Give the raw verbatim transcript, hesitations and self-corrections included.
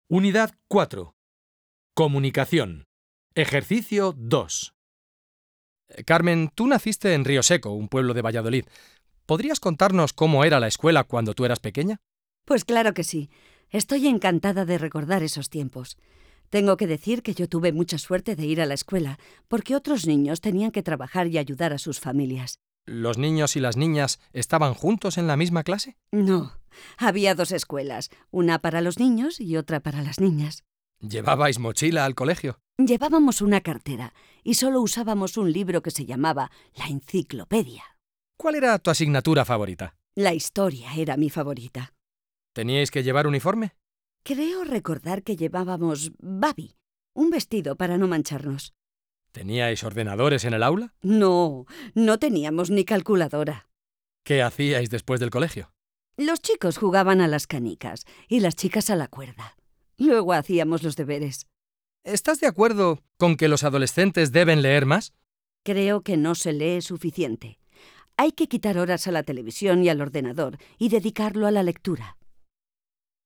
Unidad cuatro. Comunicación. Ejercicio dos. Carmen, tú naciste en Río Seco, un pueblo de Valladolid. ¿Podrías contarnos cómo era la escuela cuando tú eras pequeña? Pues claro que sí. Estoy encantada de recordar esos tiempos. Tengo que decir que yo tuve mucha suerte de ir a la escuela, porque otros niños tenían que trabajar y ayudar a sus familias. ¿Los niños y las niñas estaban juntos en la misma clase? No, había dos escuelas, una para los niños y otra para las niñas. ¿Llevabais mochila al colegio? Llevábamos una cartera y solo usábamos un libro que se llamaba La Enciclopedia. ¿Cuál era tu asignatura favorita? La historia era mi favorita. ¿Teníais que llevar uniforme? Creo recordar que llevábamos babi, un vestido para no mancharnos. ¿Teníais ordenadores en el aula? No, no teníamos ni calculadora. ¿Qué hacíais después del colegio? Los chicos jugaban a las canicas y las chicas a la cuerda. Luego hacíamos los deberes. ¿Estás de acuerdo con que los adolescentes deben leer más? Creo que no se lee suficiente. Hay que quitar horas a la televisión y al ordenador y dedicarlo a la lectura.